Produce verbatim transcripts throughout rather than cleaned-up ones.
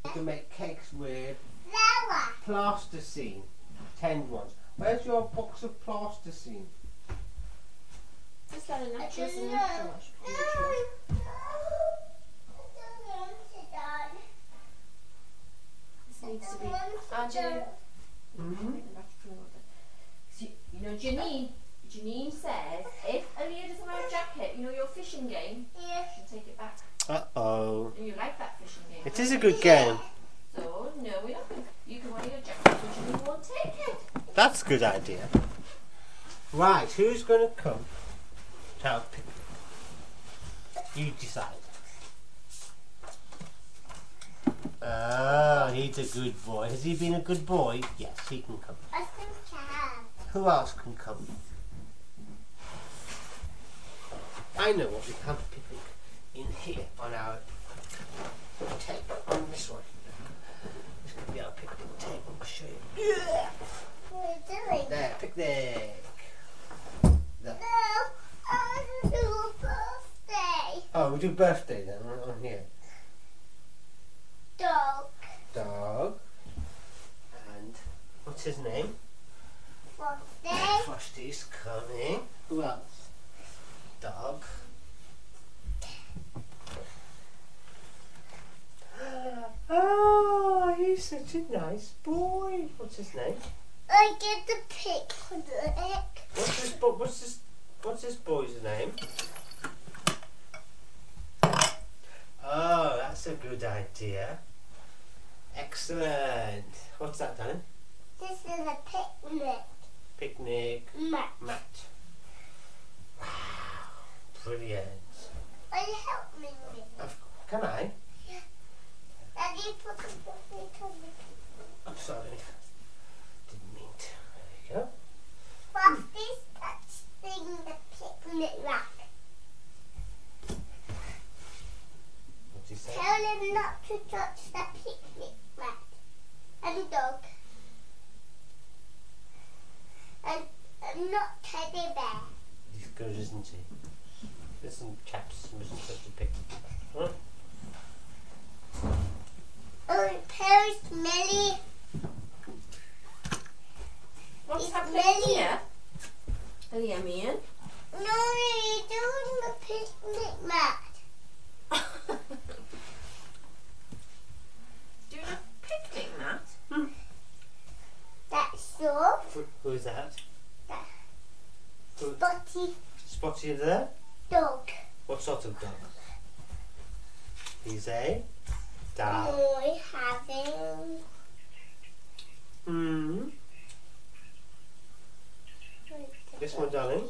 You can make cakes with plasticine, tend ones. Where's your box of plasticine? Just like a natural I and don't natural. know. natural. No. I don't want it done. This needs to be. I don't want it Andrew. done. Mm-hmm. You, you know, Janine. Janine says if Aaliyah doesn't wear a jacket, you know your fishing game. Yeah. She'll take it back. Uh oh. And you like that fishing game. It is a good game. So no, we're not going. You can wear your jacket, but Janine won't take it. That's a good idea. Right, who's going to come to our picnic? You decide. Oh, he's a good boy. Has he been a good boy? Yes, he can come. I think I have. Who else can come? I know what we have a picnic in here on our table, on this one. This could be our picnic table. I'll show you. Yeah. What are you doing? There, picnic. There. No, I want to do a birthday. Oh, we do birthday then on, on here. Dog. Dog. And what's his name? Birthday. Frosty's coming. Who else? Dog. Oh, he's such a nice boy. What's his name? I get the picnic. What's this? bo- What's this? What's this boy's name? Oh, that's a good idea. Excellent. What's that, darling? This is a picnic. Picnic Mat. mat. Wow, brilliant. Will you help me with it? Of- Can I? Daddy, put the picnic on me. I'm sorry. Didn't mean to. There you go. Frosty's touching the picnic rack. What's he say? Tell him not to touch the picnic mat. And dog. And, and not teddy bear. He's good, isn't he? Listen, chaps, mustn't touch the picnic. Huh? Oh, Perry Smelly. What's It's happening Lily. here? Aaliyah, Mian. No, you're doing the picnic mat. Doing a picnic mat. That's your Who is that? That. Who- spotty Spotty there? dog. What sort of dog? He's a dog. Boy having Hmm. Yes, my darling.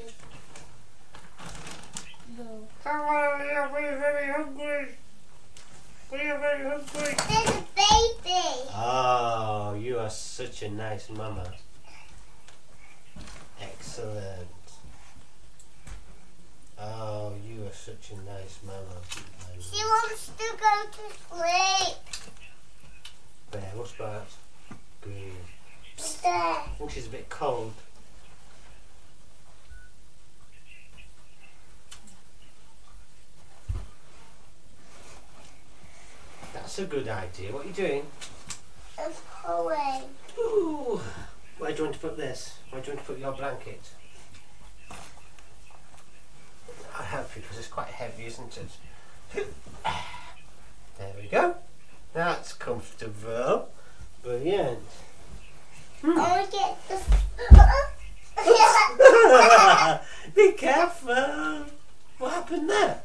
No. We're very hungry. We're very hungry. There's a baby. Oh, you are such a nice mama. Excellent. Oh, you are such a nice mama. She wants to go to sleep. There, what's that? Green. There. I think she's a bit cold. That's a good idea. What are you doing? I'm pulling. Ooh. Where do you want to put this? Where do you want to put your blanket? I'll help you because it's quite heavy, isn't it? There we go. That's comfortable. Brilliant. I want to get the. Be careful. What happened there?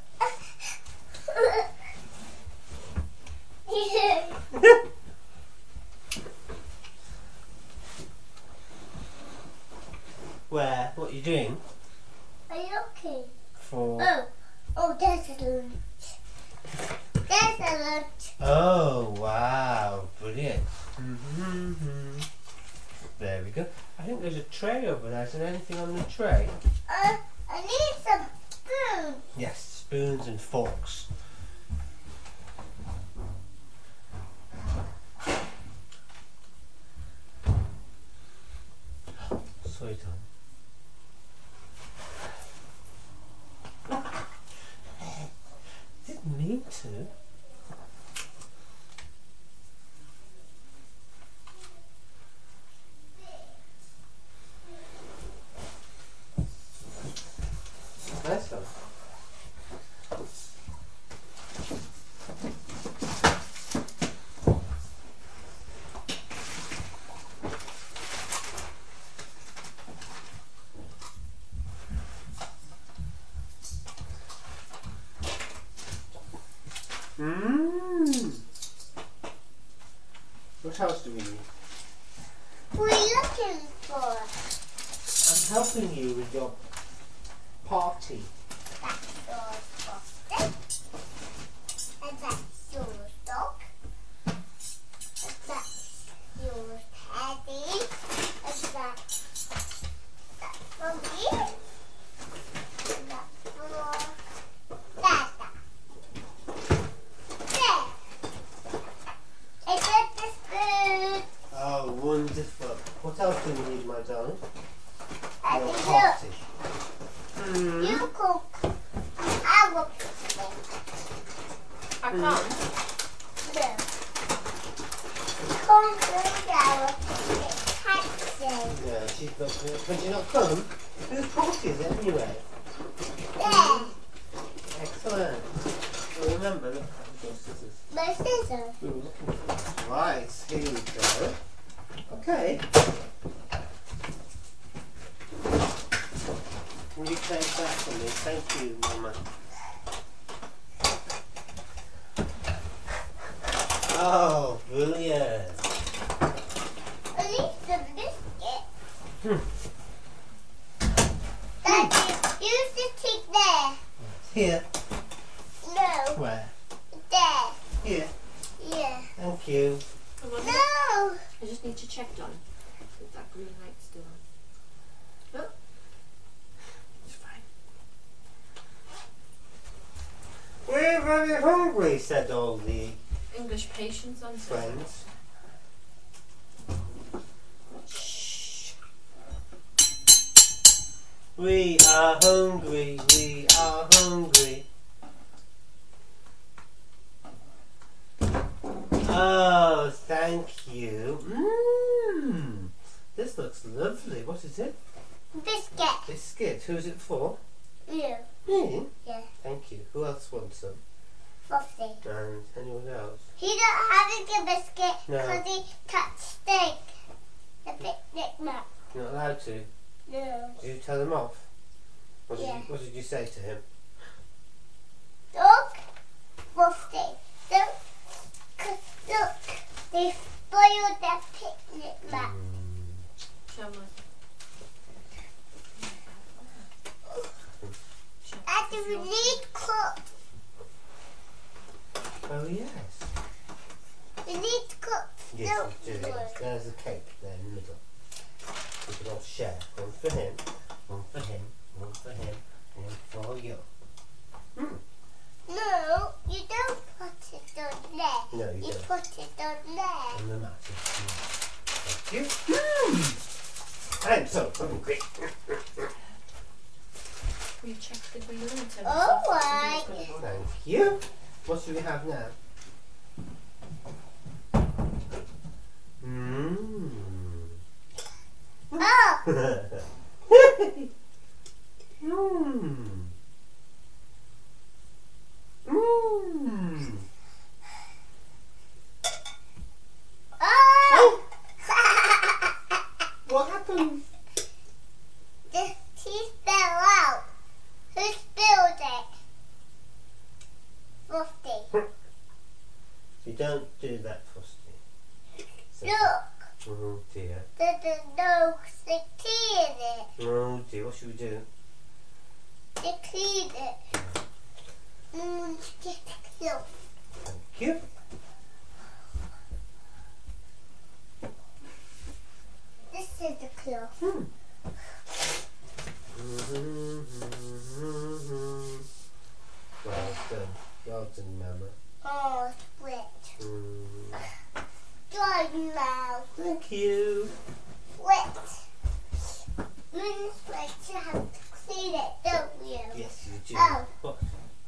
Where? What are you doing? Are you okay? For. Oh, oh, there's a lunch. There's a lunch. Oh, wow. Brilliant. Mm-hmm. There we go. I think there's a tray over there. Is there anything on the tray? Uh, I need some food. Yes, spoons and forks. Sweet on. Didn't mean to. What else do we need? What are you looking for? I'm helping you with your party. That's your frosting. And that's your dog. And that's your teddy. And that's, that's for me. And that's for Dada. There. It's at the spoon. Oh, wonderful. What else do we need, my darling? And Your look, party. Hmm. you cook. I will cook it. I can't. No. Come to our taxi. Yeah, she's not. Can she not come? Whose party is it anyway? There. Excellent. Well, remember, look, I've got scissors. My scissors. We were looking for. Right, here we go. Okay. Will you take that for me? Thank you, Mama. Oh, brilliant. At least the biscuit. Hmm. Daddy, use the tick there. Here. No. Where? There. Here. Yeah. Thank you. Come on, No. I just need to check, Don, if that green light's still on. Oh, it's fine. We're very hungry, said all the English patience on friends. Shh. We are hungry, we are hungry. Oh, thank you. Mmm. This looks lovely. What is it? Biscuit. Biscuit. Who's it for? You. Me? Yeah. Thank you. Who else wants some? Frosty. And anyone else? He don't have a biscuit No. because he touched steak. The picnic mat. You're not allowed to. No. Did you tell him off? What did, Yeah. you, what did you say to him? Look, Frosty. Look, look. They spoiled the picnic mat. Show me. Daddy, we need cook. Oh, yes. We need cook. Yes, we do. Yes. There's a cake there in the middle. We can all share. One for him, one for him, one for him, one for you. Hmm. No, you don't put it on there. No, you You don't. put it on there. On the mat. Thank you. Mm. I'm so hungry. We checked the green lantern. All so right. it's gonna go. Thank you. What do we have now? Mmm. Oh, Mmm. Mmm. oh. What happened? The tea fell out. Who spilled it? Frosty. You don't do that, Frosty. So- Look, Oh dear. there's no stick tea in it. Oh dear. What should we do? They cleaned it. Mm, get it close. Thank you. This is the cloth. Hmm. Well done. Well done, Mama. Oh, split. Mm. Dry now. Thank you. Split. When it's split, you have to clean it, don't you? Yes, you do. Oh. What?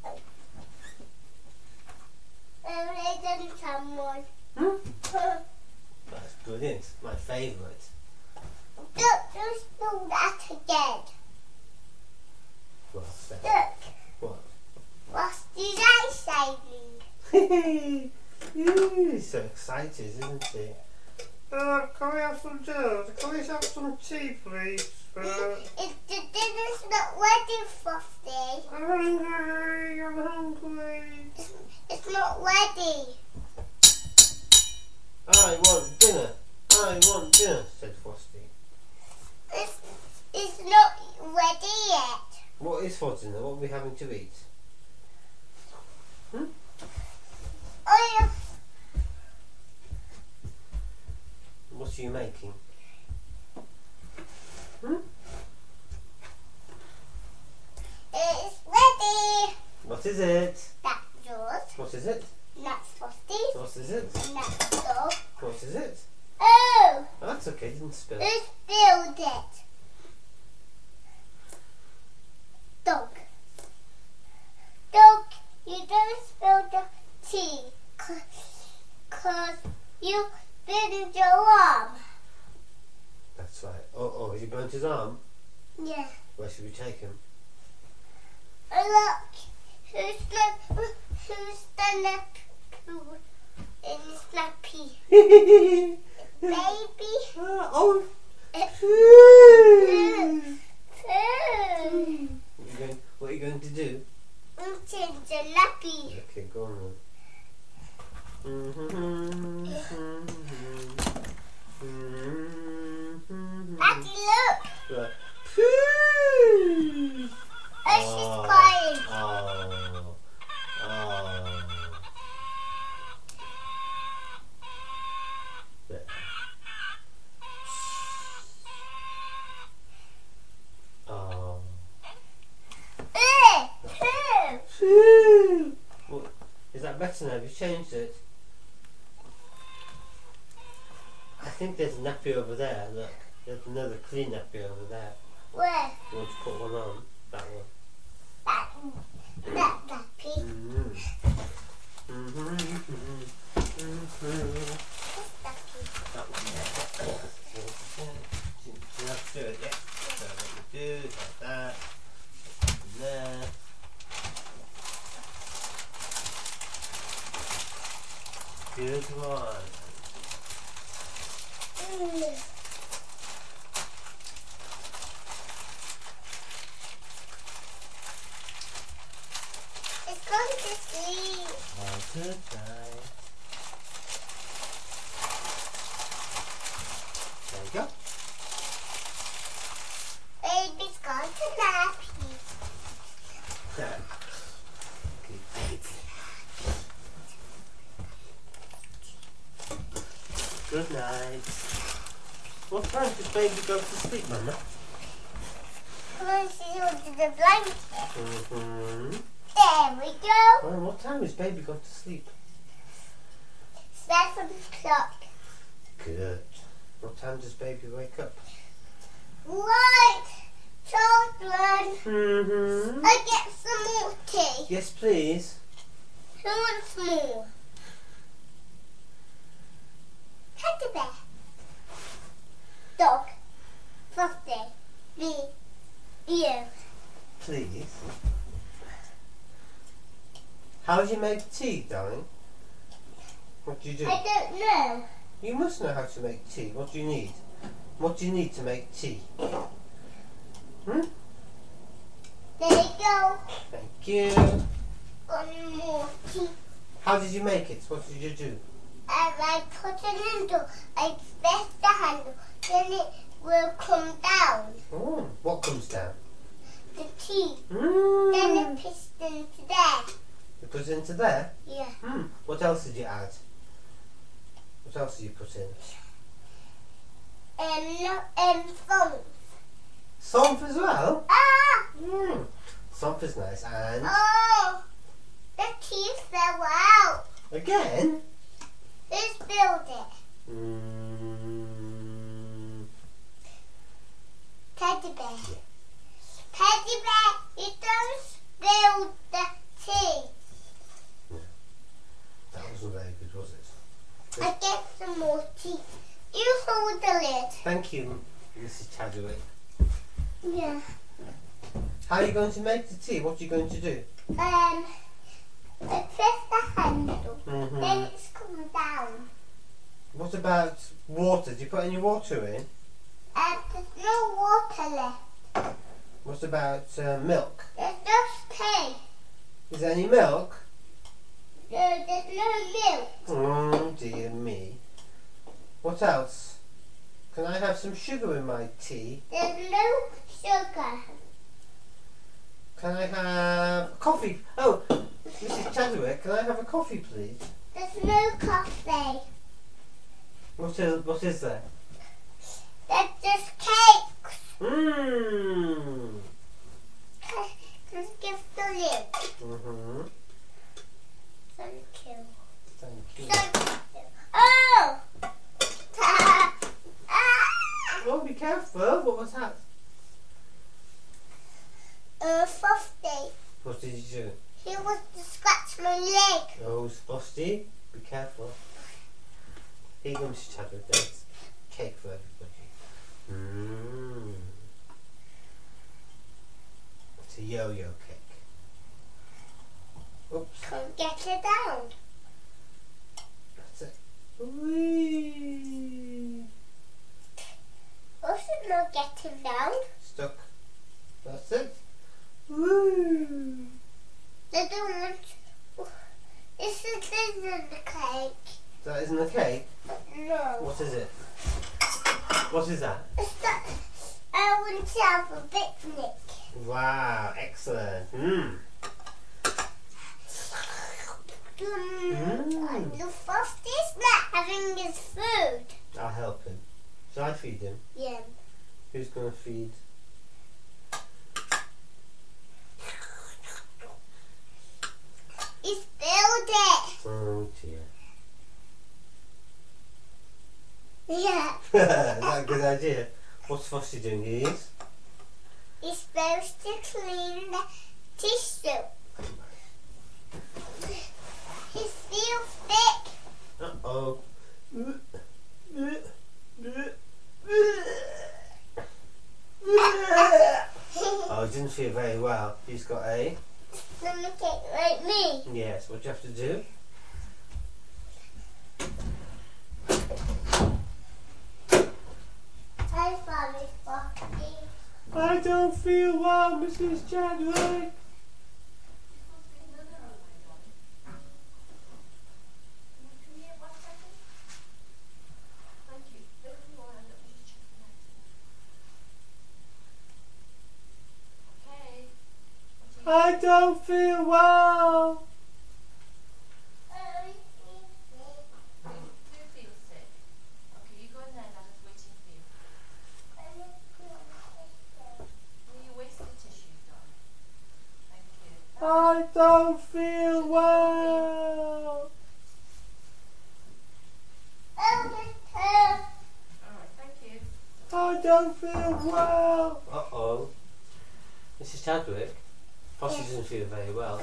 And they done someone. Hmm? That's brilliant. My favourite. Don't just do that again. Well said. Look, What? what's the ice saving? He's so excited, isn't he? Uh, can we have some dinner? Can we have some tea, please? Uh, If the dinner's not ready, Frosty. I'm hungry. I'm hungry. It's, it's not ready. I want what's in there? What are we having to eat? Hmm? Oh, What are you making? Hmm? it's ready. What is it? That's yours. What is it? That's Frosty. What is it? That's dog. What is it? Oh, Oh, that's okay, didn't spill. who spilled it? Dog. Dog, you don't spill the tea. Because you spilled your arm. That's right. Oh, oh, has he burnt his arm? Yeah. Where should we take him? Oh, look. Who's the, who's the nap poo in Snappy? Baby! Baby. Oh! Uh, Phew. Poo. What are you going, what are you going to do? I'm change the nappy. Okay, go on then. Daddy, look. Right. Phew. Oh, she's crying. Oh. Oh. There. Oh. Eh, poo. Phew. What, is that better now? Have you changed it? I think there's a nappy over there. Look, there's another clean nappy over there. Where? You want to put one on? That one. That, that nappy. Mm-hmm. Mm-hmm. Mm-hmm. This nappy. That one. You have to do it, yeah. So what you do is like that. And there. Good one. Mm. It's going to sleep. How to die. There you go. Baby's going to nappy. Good baby. Good night. What time does baby go to sleep, Mama? Come on, see under the blanket. Mm-hmm. There we go. Well, what time is baby going to sleep? Seven o'clock. Good. What time does baby wake up? Right, children. Mm-hmm. I get some more tea. Yes, please. Who wants more? Teddy bear. Dog. Frosty. Me. You. Please. How do you make tea, darling? What do you do? I don't know. You must know how to make tea. What do you need? What do you need to make tea? Hmm? There you go. Thank you. One more tea. How did you make it? What did you do? And I put a handle. I press the handle. Then it will come down. Oh, what comes down? The tea. Mm. Then it piston to there. You put it into there? Yeah. Hmm. What else did you add? What else did you put in? And no, and phone. Somp as well? Ah! Hmm. Somp is nice. And Oh! The tea fell out. again? Who spilled it? Mm. Teddy bear. Teddy bear, you don't spill the tea. That wasn't very good, was it? I get some more tea. You hold the lid. Thank you, Missus Chadwick. Yeah. How are you going to make the tea? What are you going to do? Um, I press the handle. Mm-hmm. Then it's come down. What about water? Do you put any water in? And there's no water left. What about uh, milk? There's just pay. Is there any milk? No, there's no milk. Oh dear me. What else? Can I have some sugar in my tea? There's no sugar. Can I have coffee? Oh, Missus Chadwick, can I have a coffee, please? There's no coffee. What is, what is that? There's just cakes. Mmm. Just give the lid. Mm-hmm. Thank you. Thank you. Thank you. Oh! Ah! Oh, be careful. What was that? Uh, Frosty. What did you do? He wants to scratch my leg. Oh, Frosty, be careful. Here you go, Missus Chadwick. There's cake for everybody. Mmm. It's a yo-yo cake. Oops. Can't get it down. That's it. Whee! Also not getting down. Stuck. That's it. Woo! They don't want to. This is, this isn't the cake. That isn't a cake? No. What is it? What is that? It's that I want to have a picnic. Wow, excellent. Mmm. Mm. Mm. And the Frosty's not having his food. I'll help him. Shall I feed him? Yeah. Who's going to feed? He spilled it. Oh dear. Yeah. Is that a good idea? What's Frosty doing, Ease? He's supposed to clean the tissue. He's still thick. Uh-oh. Oh, he didn't feel very well. He's got a... Stomach ache like me. Yes, what do you have to do? I found it, Frosty. I don't feel well, Missus Chadwick. I don't feel well. I don't feel well. I don't feel well. Uh-oh. Missus Chadwick, Frosty doesn't feel very well.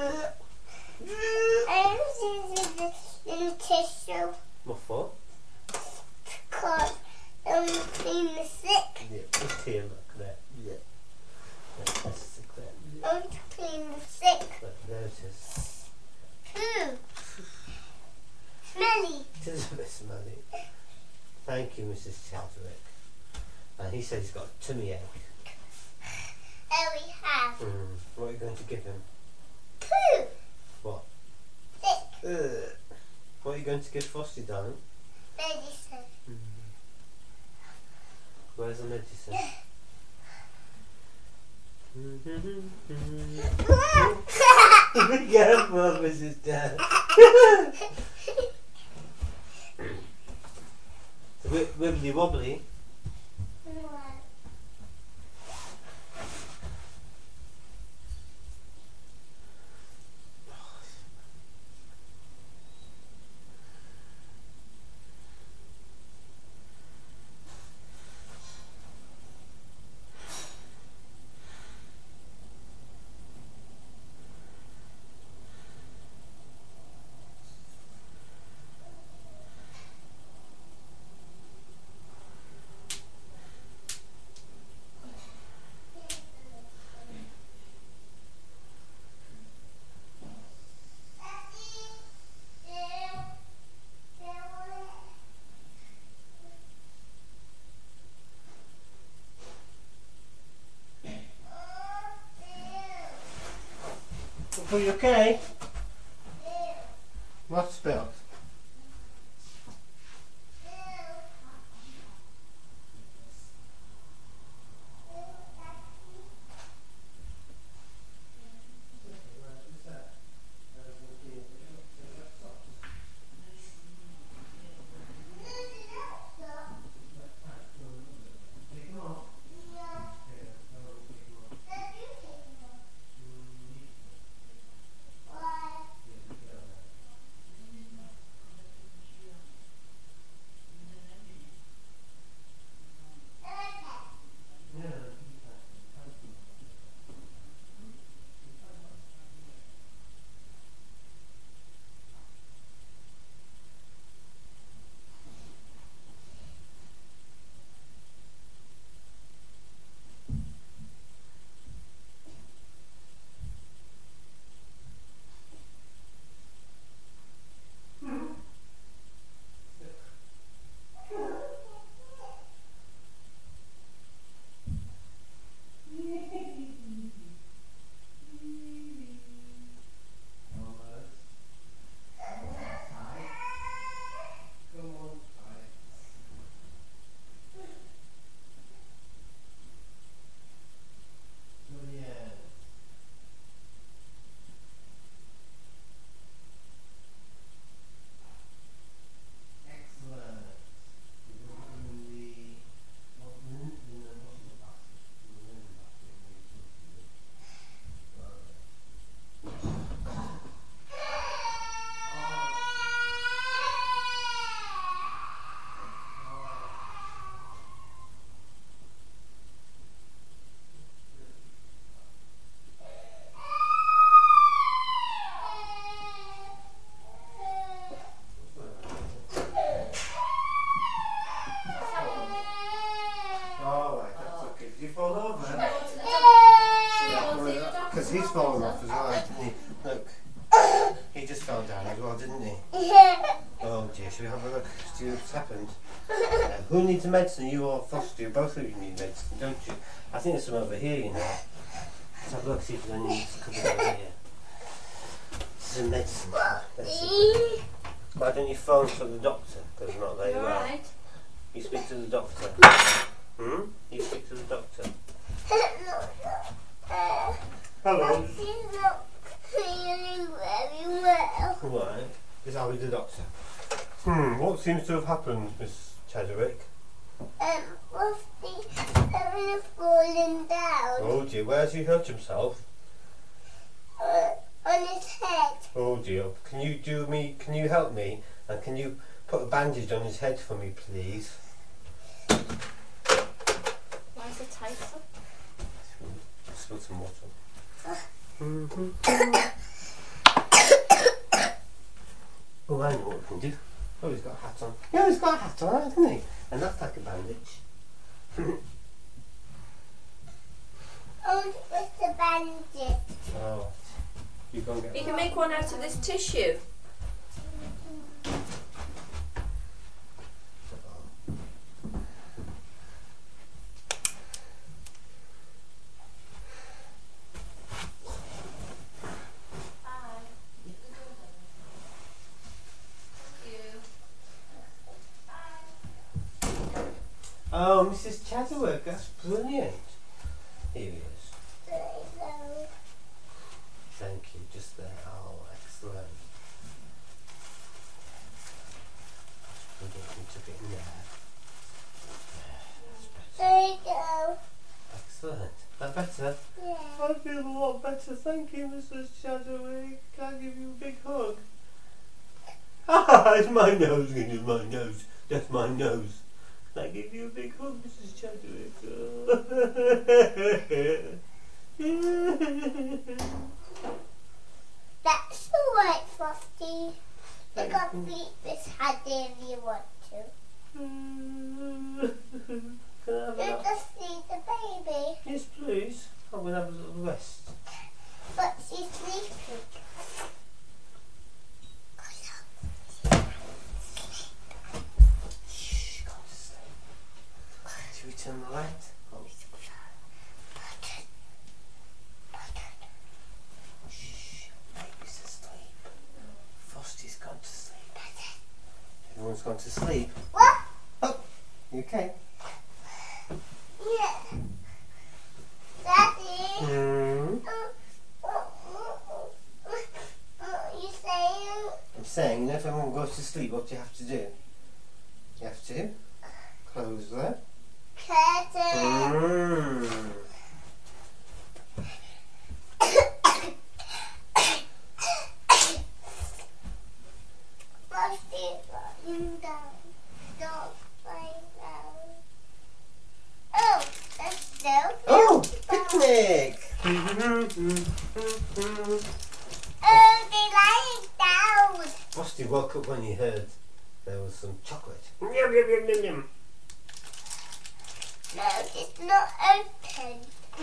I'm using the tissue What for? because I'm clean the sick. Yeah, just here, look there. Yeah. Yeah, that's sick there. Yeah. I'm to clean the sick. Look, there it is. Poo. Smelly. It is a bit smelly. Thank you, Missus Chadwick. And he said he's got a tummy ache. Oh, we have. Mm. What are you going to give him? Poo. What? Sick. Ugh. What are you going to give Frosty, darling? Medicine. Where's the medicine? Be careful, Missus Chad. Wibbly wobbly. Are you okay? What's spilled? Because he's fallen off as well, didn't he? Look. He just fell down as well, didn't he? Oh dear, should we have a look? See what's happened? Uh, who needs medicine? You or Foster? Both of you need medicine, don't you? I think there's some over here, you know. Let's have a look, see if there's any covered over here. Some medicine. Let's see. Why don't you phone for the doctor? Because I'm not very You well. alright? You speak to the doctor. Hmm? You speak to the doctor. Hello. She's not feeling very well. Right. Is that with the doctor? Hmm, what seems to have happened, Miss Chadwick? Um, was the having fallen down Oh dear, where's he hurt himself? uh, on his head? Oh dear, can you do me, can you help me? And can you put a bandage on his head for me, please? Why is it tight? Spill some water. Mm-hmm. Oh, I know what we can do. Oh, he's got a hat on. Yeah, he's got a hat on, hasn't he? And that's like a bandage. Oh, it's a bandage. Oh, you go and get You one. can make one out of this tissue. Oh, Missus Chadwick, that's brilliant. Here he is. Thank you, just there. Oh, excellent. That's brilliant. You took it in there. Yeah, that's better. There you go. Excellent. That better? Yeah. I feel a lot better. Thank you, Missus Chadwick. Can I give you a big hug? Ah, it's my nose. It's my nose. That's my nose. Can I give you a big hug, Missus Chadwick? That's alright, Frosty. You Thank can you. beat this head if you want to. Can I have You a just need the baby. Yes, please. I'm going to have a little rest. But she's sleeping. Shh, go to sleep. Should we turn the light? Oh. Shh, baby's asleep. Frosty's gone to sleep. Everyone's gone to sleep. What? Oh, you okay? Yeah. Daddy? Hmm. You saying? I'm saying, you know, if everyone goes to sleep, what do you have to do? You have to close the Curtain. Mm. Frosty's lying down. Don't lie down. Oh, that's so Oh, beautiful. picnic! Oh, they're lying down. Frosty woke up when he heard there was some chocolate. Yum, yum, yum, yum, yum. No, it's not open.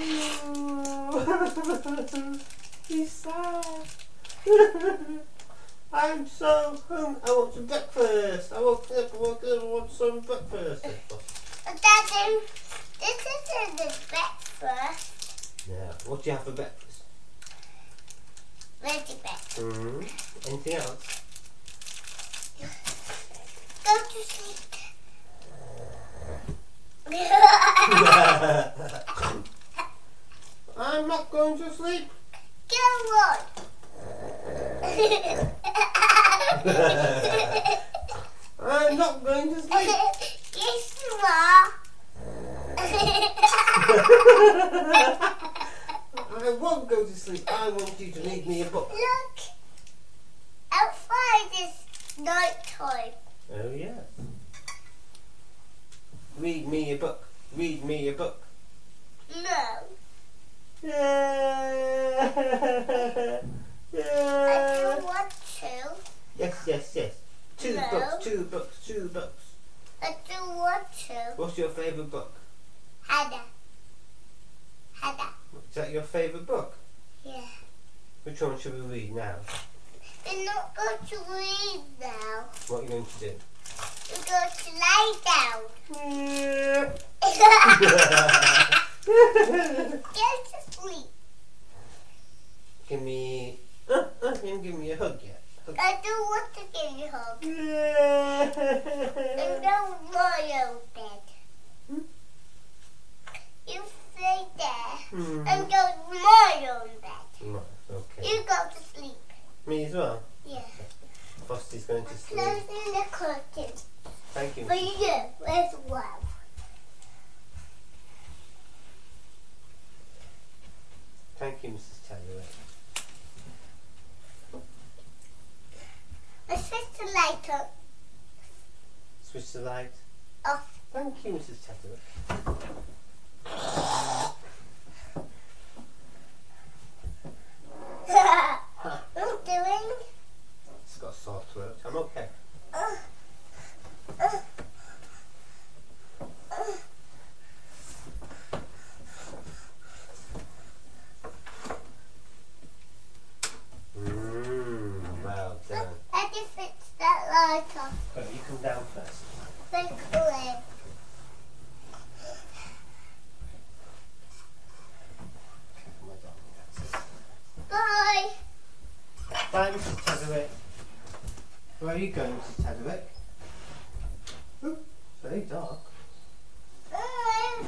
He's sad. I'm so hungry. I want some breakfast. I woke up. I woke up. I want some breakfast. But Daddy, this isn't the breakfast. Yeah. What do you have for breakfast? Ready breakfast. Mm-hmm. Anything else? Go to sleep. I'm not going to sleep. Go on. I'm not going to sleep. Yes, you are. I won't go to sleep. I want you to read me a book. Look, outside is night time. Oh, yeah. Read me a book. Read me a book. No, Yeah. I Yeah. don't want to. Yes, yes, yes. Two No. books, two books, two books. I don't want to. What's your favourite book? Hannah. Hannah. Is that your favourite book? Yeah. Which one should we read now? We're not going to read now. What are you going to do? We're going to lie down. Get to sleep. Give me... Uh, uh, you haven't given me a hug yet. Hug. I don't want to give you a hug. And go royal bed. Hmm? You stay there Mm-hmm. and go royal bed. Right, okay. You go to sleep. Me as well? Yeah. Fosty's going to sleep. Closing the curtain. Thank you. For you as well. Thank you, Missus Taylor. I switch the light on. Switch the light. Off. Thank you, Missus Taylor. What I'm doing? It's got a sore throat. I'm okay. Uh, uh, uh. Mmm, well done. How do you fix that light off? Oh, you come down first. Quickly. My darling, that's it. Bye. Bye, Missus Tadwick. Where are you going, Missus Tadwick? Ooh, it's very dark. Bye.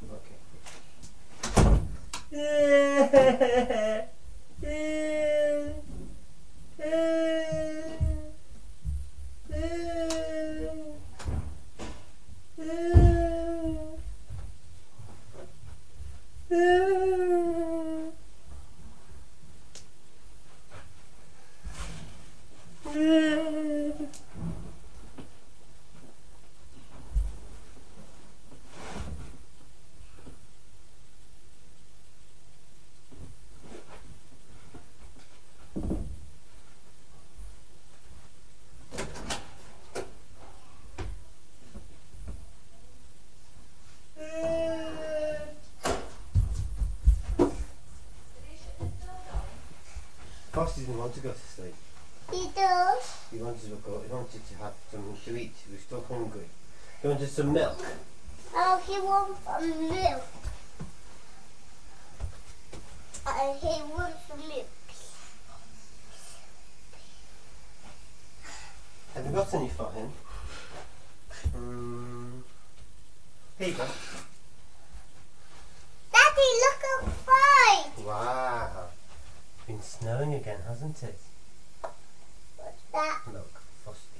Foster didn't want to go to sleep. He does. He wanted to go. He wanted to have something to eat. He was still hungry. He wanted some milk. Oh, he wants some milk. Uh, he wants some milk. Have you got any for him? Um, here you go. Daddy, look outside. Wow. It's been snowing again, hasn't it? What's that? Milk, Frosty.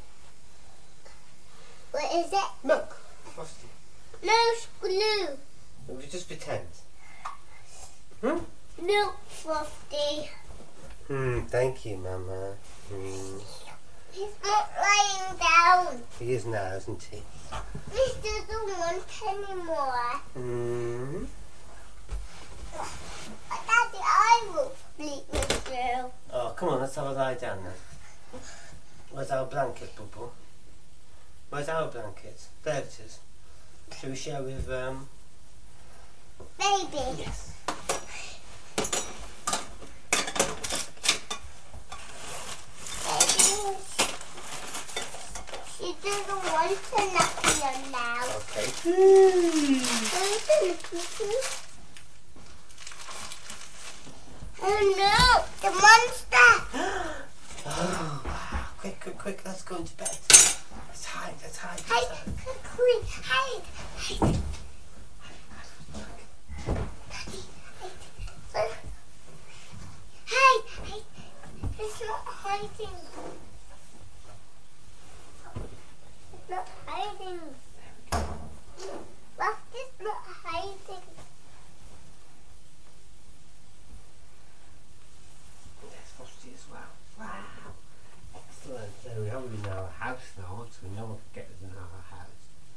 What is it? Milk, Frosty. No, glue. We just pretend. Hmm? Milk, Frosty. Hmm, thank you, Mama. Hmm. He's not lying down. He is now, isn't he? He doesn't want anymore. Hmm. Daddy, I will sleep with you. Oh, come on, let's have a lie down then. Where's our blanket, Boo Boo? Where's our blanket? There it is. Shall we share with, um... Baby. Yes. Baby. She doesn't want to nap you now. Okay. Oh no, the monster! Oh, wow. Quick, quick, quick, let's go into bed. Let's hide, let's hide. Let's Hide, hide. quickly, hide, hide. Hide, hide. It's not hiding. It's not hiding. Look, it's not hiding. There's Frosty as well. Wow. Excellent. There we are. We're in our house now, so we know what to get us in our house.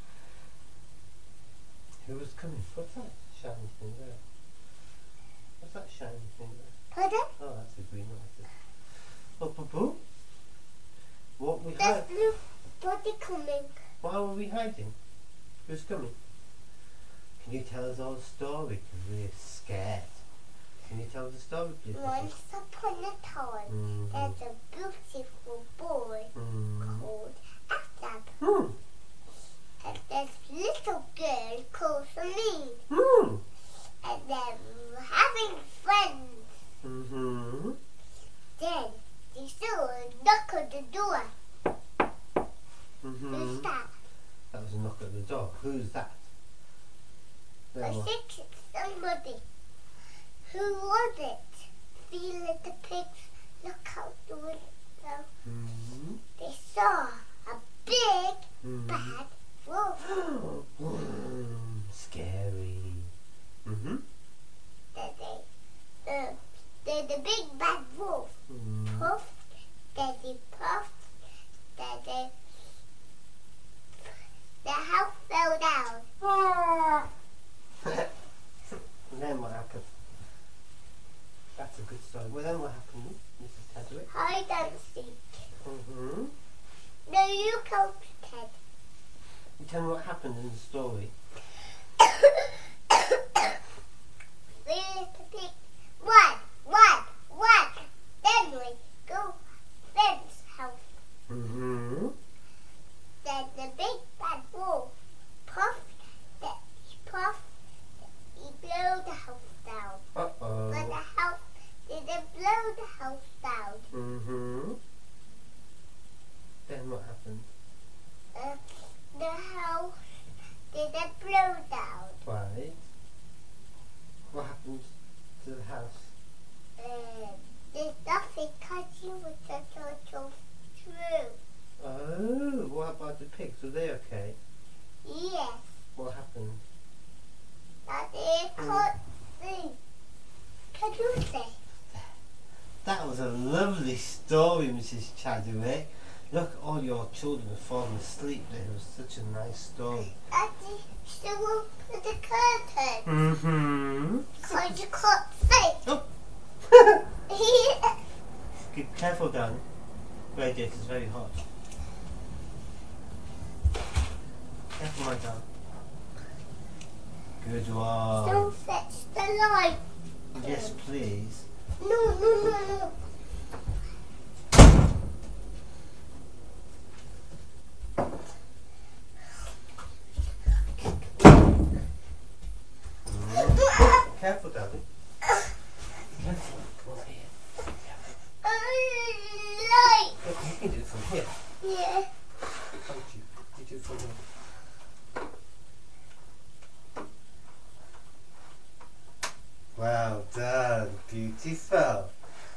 Who was coming? What's that shiny thing there? What's that shiny thing there? Pardon? Oh, that's a green light. Oh, Boo Boo? What we There's hide? blue body coming. Why were we hiding? Who's coming? Can you tell us all a story? Because we're scared. Can you tell the story, please? Once upon a time, Mm-hmm. there's a beautiful boy Mm-hmm. called Asap. Mm. And there's a little girl called Celine. Mm. And they're having friends. Mm-hmm. Then they saw a knock on the door. Mm-hmm. Who's that? That was a knock at the door. Who's that? I There was- think it's somebody. Who was it? Three little pigs look out the window. Mm-hmm. They saw a big Mm-hmm. bad wolf. Mm, scary. Mm-hmm. Then they, uh, then the big bad wolf Mm. puffed. Then he puffed. Then they, the house fell down. And then what happened? That's a good story. Well, then what happened, Missus Tedwick? Hide and seek. Mm-hmm. No, you go, Ted. You tell me what happened in the story. Three little pigs. One, one, one. Then we go friend's house. Mm-hmm. Then the big bad wolf puffed. Then he puffed. He blew the house down. Uh-oh. But the house didn't blow the house down. Mm-hmm. Then what happened? Uh, the house didn't blow down. Right. What happened to the house? Uh, there's nothing because you were just so true. Oh, what about the pigs? Were they okay? Yes, What happened? that is can't see. Can you say? That was a lovely story, Missus Chadwick. Look, all your children have fallen asleep there. It was such a nice story. Daddy, she will put the curtain. Mm-hmm. Because you can't see. Oh. Yeah. Be careful, Dan. Radiator's very hot. Careful, my Dan. Good one. Don't fetch the light. Yes, please. No, no, no, no. Mm. Careful, darling. Careful. Come over here. Uh, light. Look, you can do it from here. Yeah. Can't you? You do it from here. Well done. Beautiful.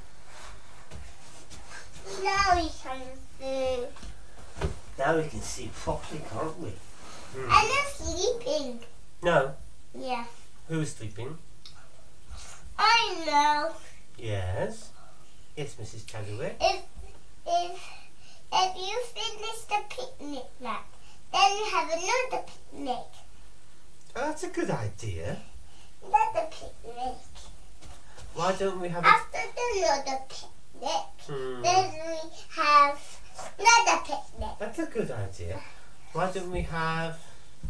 Now we can see. Now we can see properly, can't we? Mm. I'm not sleeping. No. Yeah. Who's sleeping? I know. Yes. Yes, Missus Chadwick. If if if you finish the picnic nap, then you have another picnic. Oh, that's a good idea. Another picnic. Why don't we have a... After the another picnic, Hmm. then we have another picnic. That's a good idea. Why don't we have...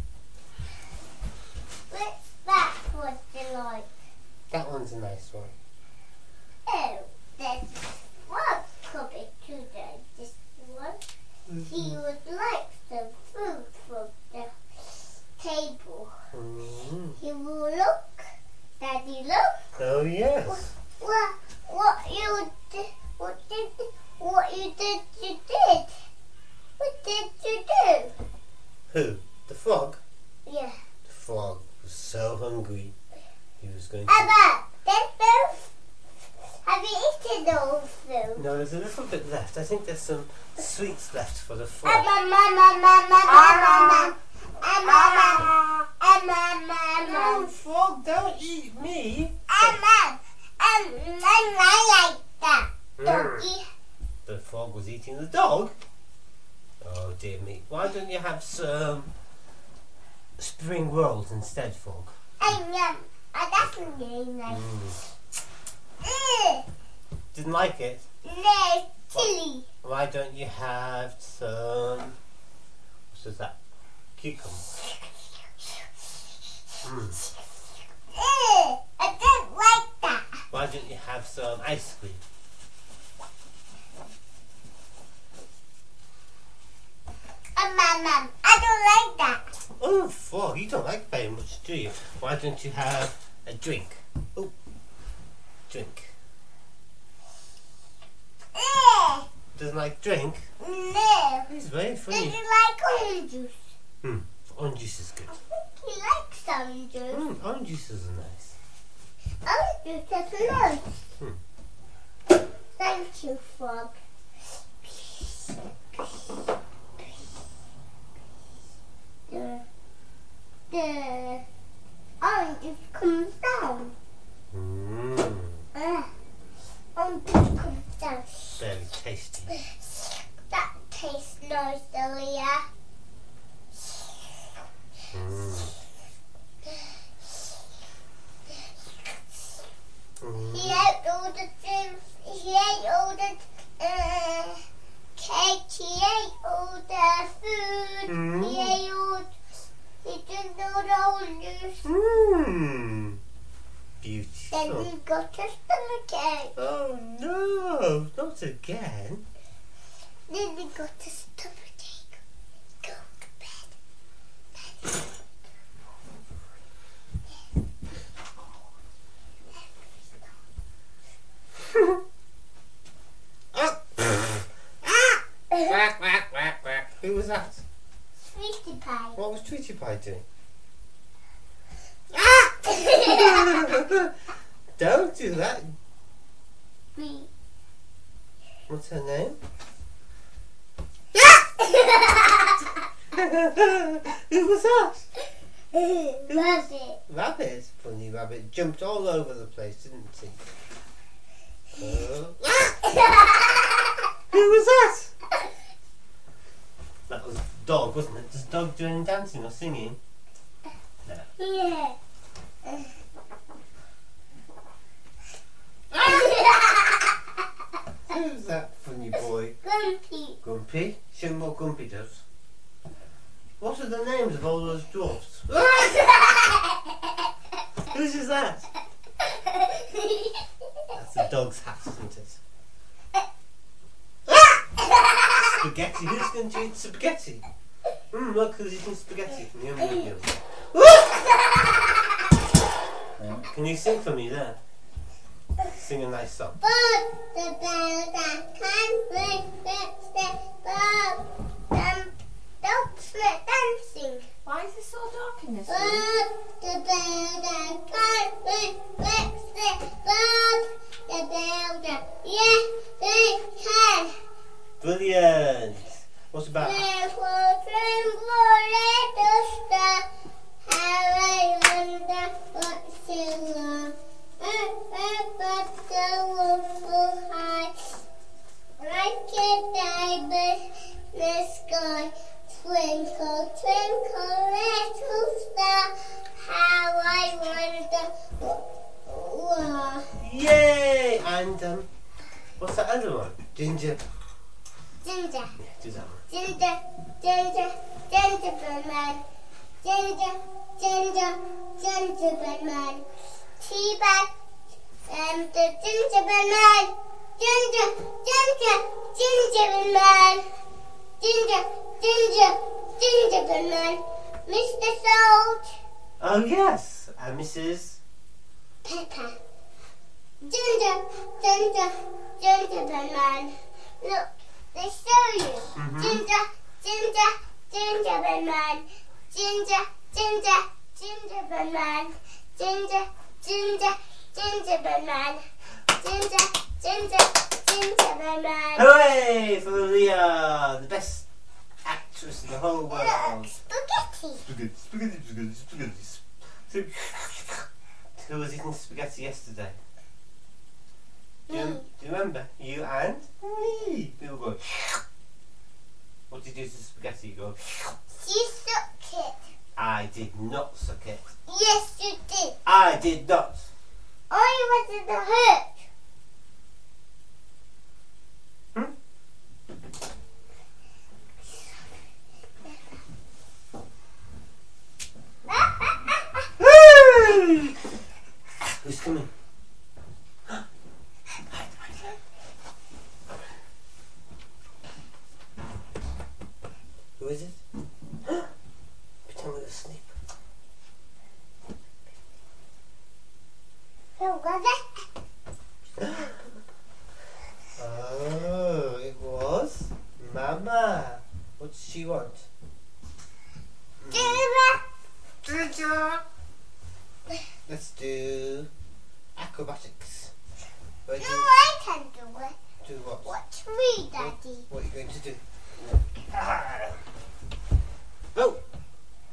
What's that for the light? That one's a nice one. Oh, there's one coming to the this one. He would like some food from the table. Mm. He will look. Daddy, look. Oh, yes. What? What you did? What did? What you did? You did. What did you do? Who? The frog? Yeah. The frog was so hungry. He was going to... Emma, there's both. Have you eaten all food? No, there's a little bit left. I think there's some sweets left for the frog. Emma, mama, mama, mama, Emma, Emma, No, Emma, frog, don't eat me. Emma, Emma, I like that. Don't Mm. eat. The frog was eating the dog. Oh, dear me. Why don't you have some spring rolls instead, frog? And yum. Oh, that's really nice. Mm. Ugh. Didn't like it? No, chili. Why don't you have some... What's that? Cucumber. Mm. Ugh. I don't like that. don't you have some ice cream? Um, Mum, Mum, I don't like that. Oh, frog, you don't like very much, do you? Why don't you have a drink? Oh, drink. No. Doesn't like drink? No. He's very Does funny. he like orange juice? Hmm, orange juice is good. I think he likes orange juice. Hmm, orange juices are nice. Orange juice is nice. Hmm. Thank you, Frog. The, the orange juice comes down. Mmm, Uh, orange juice comes down. very tasty. That tastes nice, Delia. Mmm. He Mm. ate all the juice. He ate all the uh, cake. He ate all the food. Mm. He ate all. He drank all the orange juice. Mmm. Then Beautiful. he got a stomachache. Oh no, not again. Then he got a stomachache. Go to bed. Oh. Ah! Quack, quack, quack, quack. Who was that? Sweetie pie. What was Tweety Pie doing? Ah! Don't do that. Me. What's her name? Who was that? Rabbit. Rabbit. Funny rabbit. Jumped all over the place, didn't he? Oh. Ah! Who was that? That was dog, wasn't it? Does dog do any dancing or singing? No. Yeah. Who's that funny boy? Grumpy. Grumpy? Show me what Grumpy does. What are the names of all those dwarfs? Whose is that? That's the dog's hat, isn't it? Spaghetti. Who's going to eat spaghetti? Mmm, look who's eating spaghetti. Yum, yum, yum. Can you sing for me there? Sing a nice song. Bob the builder can bring the Bob um, dogs not dancing. Why is it so dark in this room? Bob the builder can bring the Bob the builder. Yeah, they can. Brilliant. What about? Therefore, tremble, little star. How I wonder what's in love. But the wonderful high, like a diamond in the sky. Twinkle, twinkle, little star. How I wonder why. Yay! And um, what's that other one? Ginger. Ginger, Yeah, do that one. ginger, ginger, gingerbread man. Ginger, ginger, gingerbread man. Tea bag, um, the gingerbread man. Ginger, ginger, gingerbread man. Ginger, ginger, gingerbread man. Mister Salt, Oh yes, and Missus Pepper. Ginger, ginger, gingerbread man. Look, they show you. Mhm. Ginger, ginger, gingerbread man. Ginger, ginger, gingerbread man. Ginger, ginger, gingerbread man. Ginger, ginger, gingerbread man. Hooray for Leah, the best actress in the whole Look, world. spaghetti. Spaghetti, spaghetti, spaghetti, spaghetti. So, who was eating spaghetti yesterday? Do you, Me. do you remember? You and me. We were going. What did you do to spaghetti? You go. You suck it. I did not suck it. Yes, you did. I did not. I wanted to hurt. Hmm? Who's coming?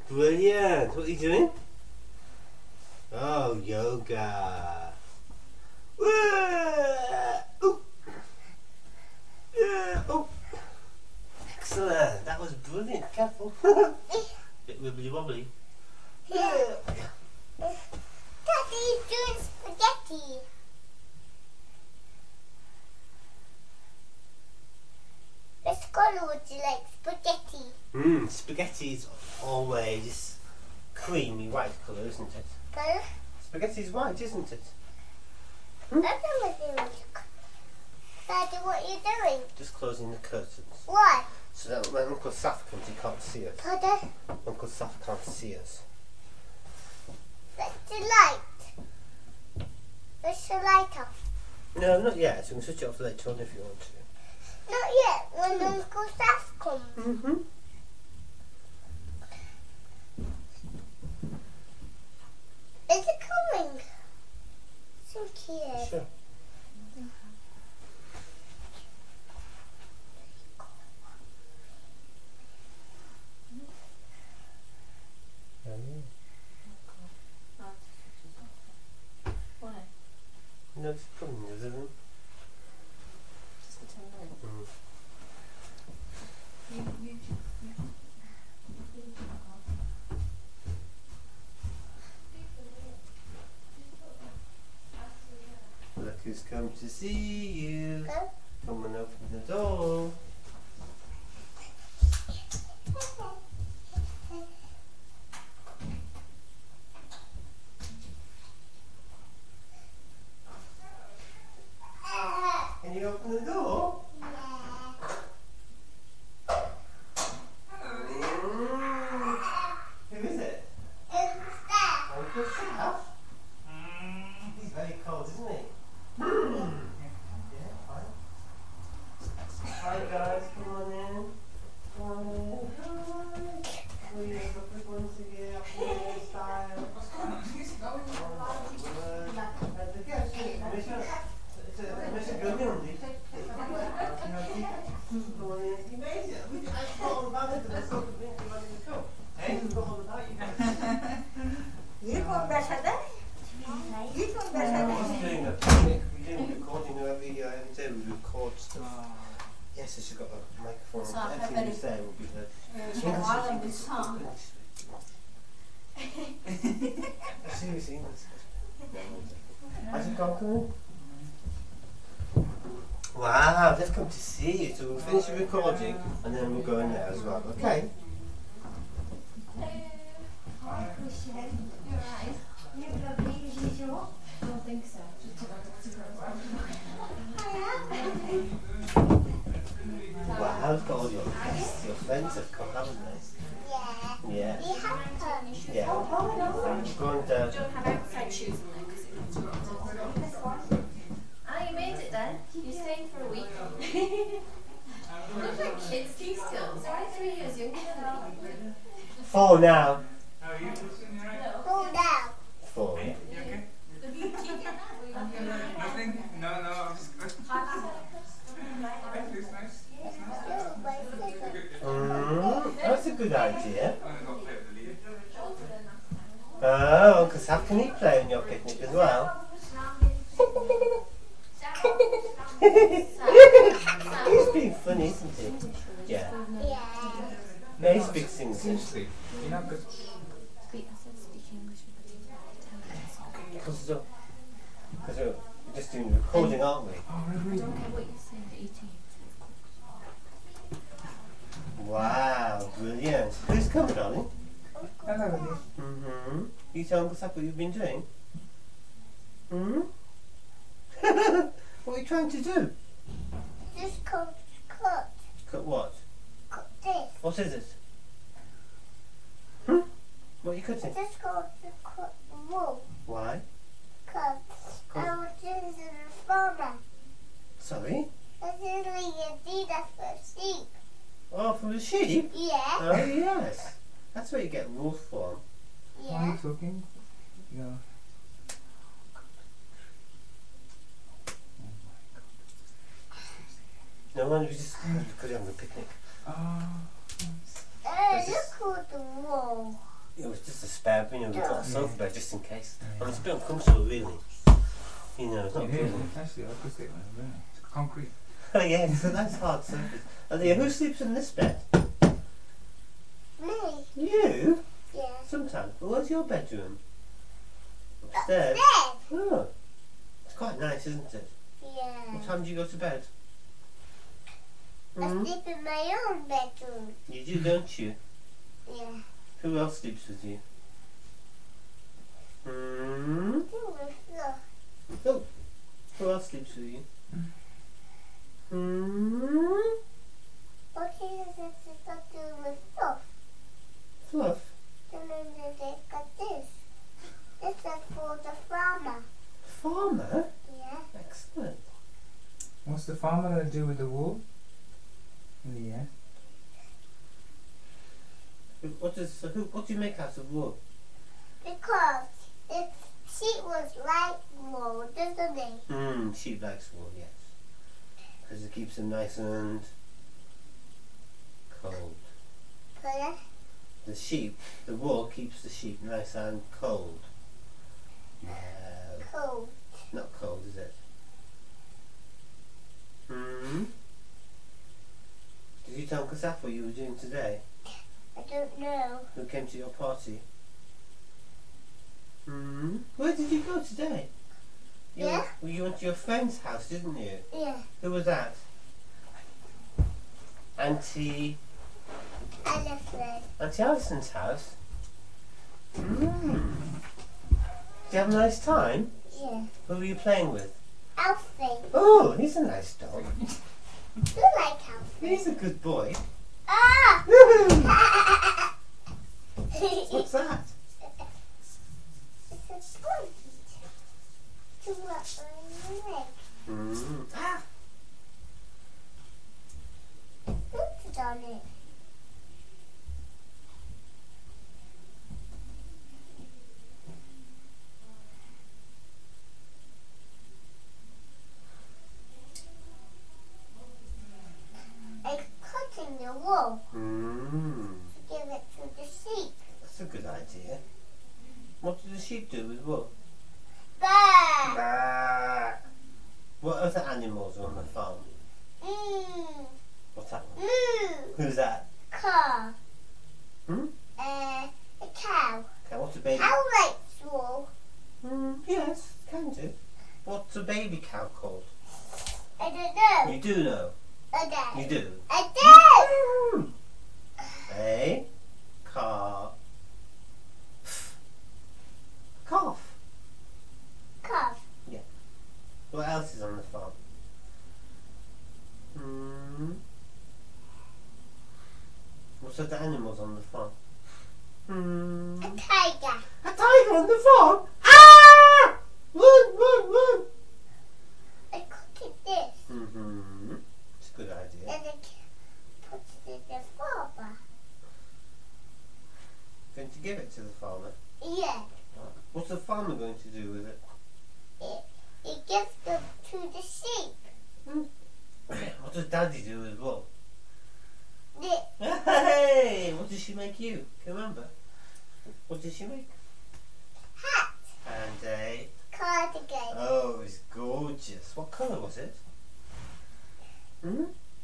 Brilliant. What are you doing? Oh, yoga. Ooh. Yeah. Oh. Excellent. That was brilliant. Careful. Bit wibbly wobbly. Yeah. Daddy's doing spaghetti. Which colour would you like spaghetti? Mmm, spaghetti's always creamy white colour, isn't it? Colour? Spaghetti's white, isn't it? Hmm? I don't know what you Daddy, what are you doing? Just closing the curtains. Why? So that when Uncle Saf comes, he can't see us. Pardon? Uncle Saf can't see us. Let's the light. Let's the light off. No, not yet. So we can switch it off later on if you want to. Not yet, when Uncle Saf comes. Mm-hmm. Is it coming? Thank you. Sure. Why? No, it's coming, isn't it? Just for ten minutes. Mm. You, you, you, Look who's come to see you. Huh? Come and open the door. Can you open the door? Mm. Who is it? Uncle Saf? He's very cold, isn't he? Yeah, fine. Hi guys, come on in. Come on in. Hi. We have a quick one to get up in your style. İlk on beşe de, ilk on beşe de. Doing a picnic, we're doing recording a video every day, we record stuff. Yes, so she's got a microphone, So I've everything had you say will be heard. Oğlum bir sağ. Seriously, has it gone coming? Wow, they've come to see you, so we'll finish the recording and then we'll go in there as well, okay? don't think so. Wow, look at all your, your friends have come, haven't they? Yeah. Yeah. We have come. Yeah. Go and, uh, Don't have outside shoes in there because it looks good. Ah, you made it then. You stayed for a week. Look like kids' tea skills. Why three years younger than me? four now. Hold down. Four. Nothing? No, no, I'm just good. It's nice. Mm, that's a good idea. I'm gonna go play with the lead. Oh, because how can he play on your picnic as well? He's being funny, isn't he? Yeah. Yeah. Yeah, he speaks English. Seriously, you're not good. Speak, I said speak English for Because we're just doing recording, aren't we? Oh, really? don't care what you're saying at eighteen. Wow, brilliant. Who's coming, darling? Hello, Lydia. Mm-hmm. You tell Uncle Sap what you've been doing? Hmm? What are you trying to do? Just cut, cut, Cut what? cut this. What is it? Hmm? What are you cutting? Just go to cut wool. Why? Cut. I was in the farmer. Sorry? I was in the Adidas for sheep. Oh, from the sheep? Yeah. Oh, yes. That's where you get wool from. Why are Yeah. you talking? Yeah. No one, we just because you're having a picnic. Oh. Uh, look at the wool. bed, you know, we've got a Yeah. sofa bed just in case. Yeah. And it's a bit uncomfortable, really. You know, it's not It good. is. It's actually opposite one, isn't it? It's concrete. Oh yeah, it's a nice hard surface. And yeah, who sleeps in this bed? Me. You? Yeah. Sometimes. Well, where's your bedroom? Upstairs? Upstairs. Oh. It's quite nice, isn't it? Yeah. What time do you go to bed? I Hmm? sleep in my own bedroom. You do, don't you? Yeah. Who else sleeps with you? Hmm? Oh, who else sleeps with you? Hmm? What is it got to do with stuff? Fluff? Then they got this. This is for the farmer. Farmer? Yeah. Excellent. What's the farmer going to do with the wool? In the end. What is who? What do you make out of wool? Because the sheep was like wool, doesn't it? Hmm. Sheep likes wool, yes, because it keeps them nice and cold. Correct? The sheep, the wool keeps the sheep nice and cold. No, Cool. not cold, is it? Hmm. Did you tell Uncle Saf what you were doing today? I don't know. Who came to your party? Hmm. Where did you go today? You Yeah. Went, well, you went to your friend's house, didn't you? Yeah. Who was that? Auntie. Elephant. Auntie Alison's house. Hmm. Did you have a nice time? Yeah. Who were you playing with? Alfie. Oh, he's a nice dog. You like Alfie? He's a good boy. Ah! What's that? It's a sponge. To rub on your leg. Hmm. Ah. Put it on it. It's cutting the wool Hmm. to give it to the sheep. That's a good idea. What do the sheep do with wool? Bah! Bah. What other animals are on the farm? Mmm. What's that one? Moo. Who's that? Car. Hmm? Uh, a cow. Okay, what's a baby? Cow likes wool. Hmm. Yes, can do. What's a baby cow called? I don't know. You do know. I do. You do. I do. Hmm. A car. Cough. Cough. What else is on the farm? Hmm. What's other animals on the farm? Hmm. A tiger. A tiger on the farm? Ah! Run, run, run! I cook it this. Mm-hmm. It's a good idea. And I put it in the farmer. Going to give it to the farmer. Yeah. What's the farmer going to do with it? It, it gives them to the sheep. What does Daddy do with wool? The Hey! What did she make you? Can you remember? What did she make? hat. And a... Cardigan. Oh, it's gorgeous. What colour was it? Hmm?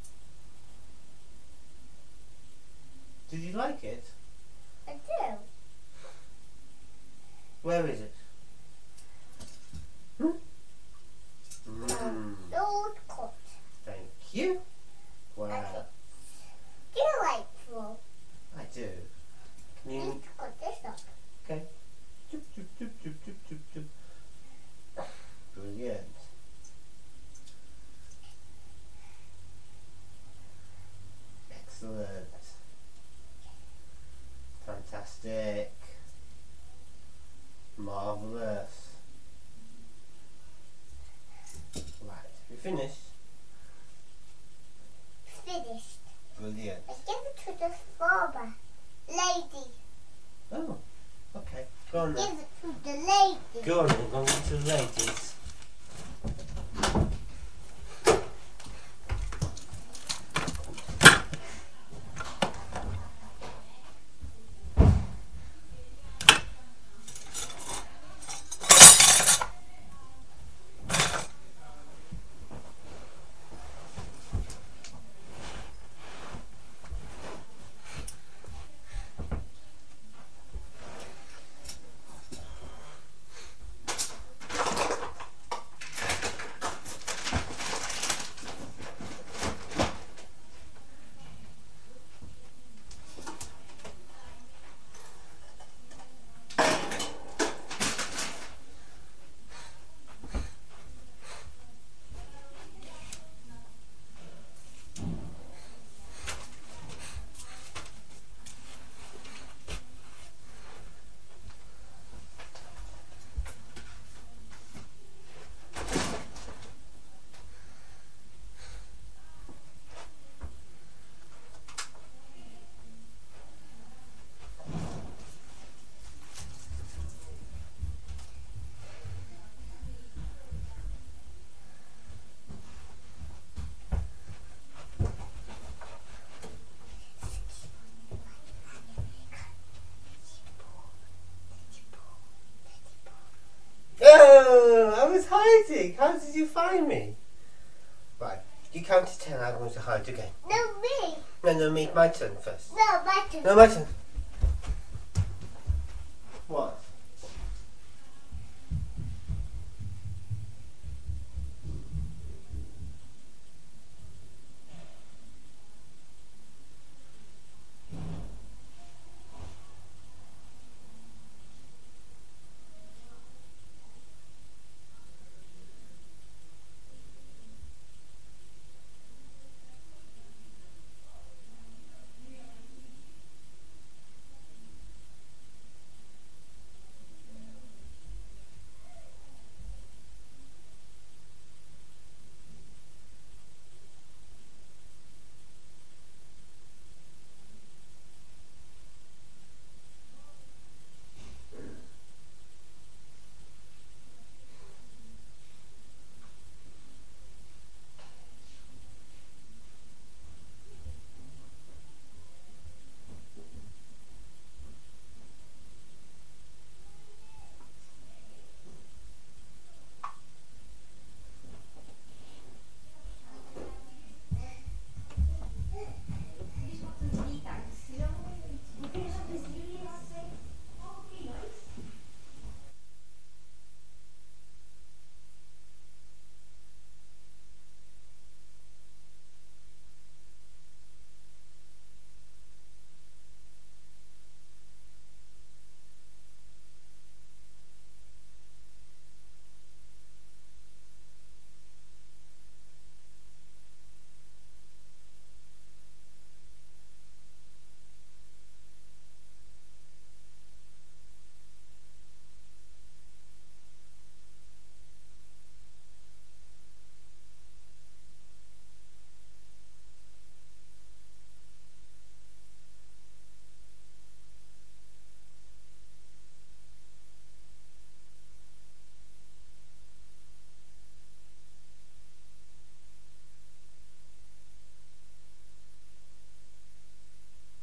Did you like it? I do. Where is it? Hmm? Mm, Old cut. thank you. Wow. Okay. Do you like wool? I do. Can You you... need to cut this up. Okay. Doop, doop, doop, doop, doop, doop, doop. Brilliant. Excellent. Fantastic. Marvellous. Right, you finished? Finished. Brilliant. I give it to the farmer. Lady. Oh, okay. Go on Give then. it to the lady. Go on then, go on to the ladies. was hiding. How did you find me? Right. You count to ten. I'm going to hide again. No, me. No, no, me. My turn first. No, my turn. No, my turn.